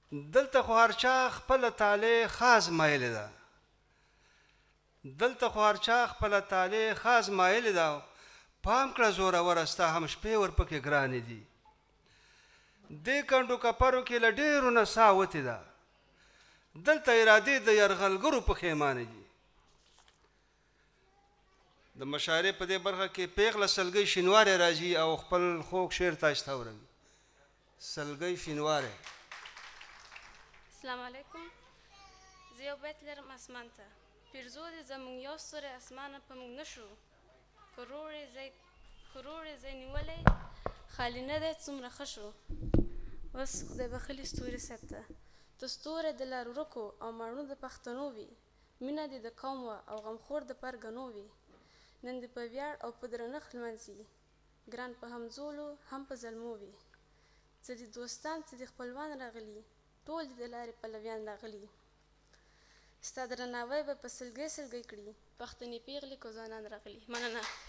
دلته خو هر چا خپله طالع خاص مایلې ده پام کړه زوروره ستا هم شپې ورپکې ګرانې دي دې کنډو کپرو کې له ډېرو نه ساه وتې ده دلته ارادې د یرغلګرو پښیمانې دي د مشاعرې په دې برخه کې پیغله سلګۍ شینواری راځي او خپل خوږ شعر تاسو ته اوروي سلګۍ شینواری السلام علیکم زه یو بیت لرم اسمان ته پیرزو دې زموږ یو ستوری اسمانه په موږ نه شو کروړې ځای نیولی خالي نه دی څومره ښه شو بس خدای بخلي ستوري صاحب ته ته ستوری د لار ورکو او ماڼو د پښتنو وي مینه دې د قوم وه او غمخور د پرګنو وي نن دې په ویاړ او په درنښت لمانځي ګران په همزولو هم په زلمو وي څه دې دوستان څه دې خپلوان راغلي ټول دې د لارې پلویان راغلي ستا درناوی به په سلګۍ سلګۍ کړي پښتنې پیغلې کو ځوانان راغلي مننه